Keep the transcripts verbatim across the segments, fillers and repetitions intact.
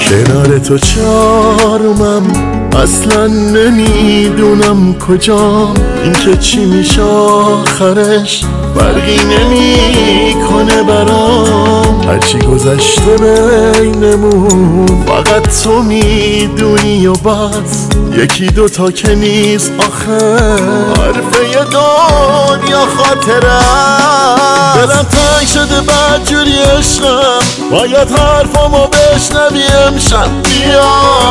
کنار تو چارمم اصلا نمیدونم کجام، این که چی میشه آخرش فرقی نمیکنه برام. هرچی گذشته بینمون فقط تو میدونی و بس، یکی دوتا که نیست آخه حرفه دنیا خاطره. دلم تنگ شده بدجوری عشقم، باید حرفامو بشنوی امشب. بیا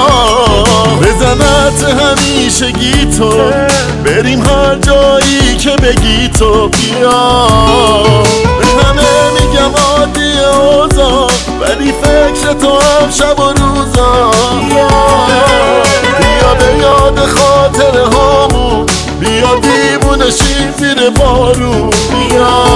بزنت همیشگی تو، بریم هر جایی که بگی تو. بیا به همه میگم عادی اوضاع، ولی فکر تو هم شب و روزا. بیا بیا به یاد خاطر هامون، بیا دیوونه شیم زیر بارون. بیا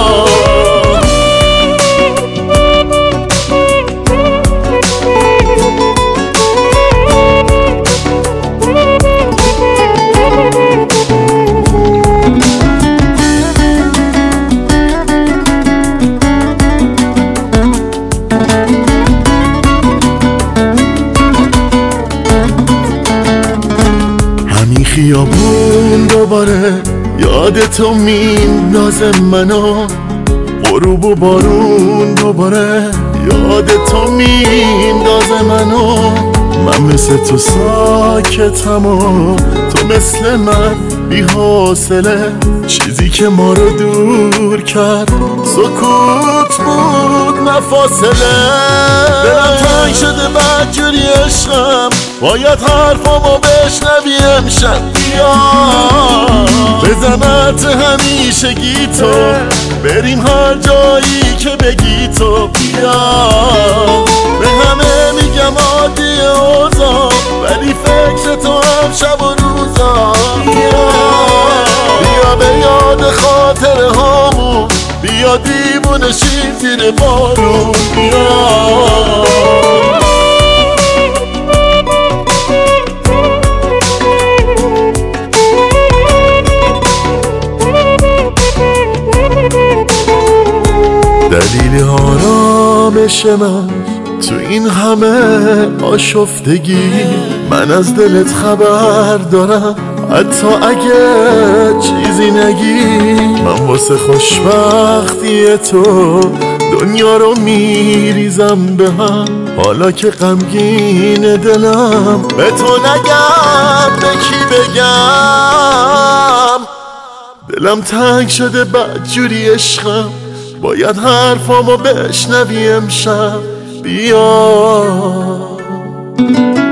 خیابون دوباره یاد تو میندازه منو، غروب و بارون دوباره یاد تو میندازه منو. من مثل تو ساکتم و تو مثل من بی حوصله، چیزی که ما رو دور کرد سکوت بود نه فاصله. دلم تنگ شده بدجوری عشقم، باید حرفامو بشنوی امشب. بیا بزنت همیشگی تو، بریم هر جایی که بگی تو. بیا به همه میگم عادی اوضاع، ولی فکر تو هم شب و روزا. بیا بیا به یاد خاطر هامون، بیا دیوونه شیم زیر بارون. بیا دلیل آرامش من تو این همه آشفتگی، من از دلت خبر دارم حتی اگه چیزی نگی. من واسه خوشبختی تو دنیا رو میریزم به هم، حالا که غمگین دلم به تو نگم به کی بگم. دلم تنگ شده بدجوری عشقم، باید حرفامو بشنوی امشب. بیا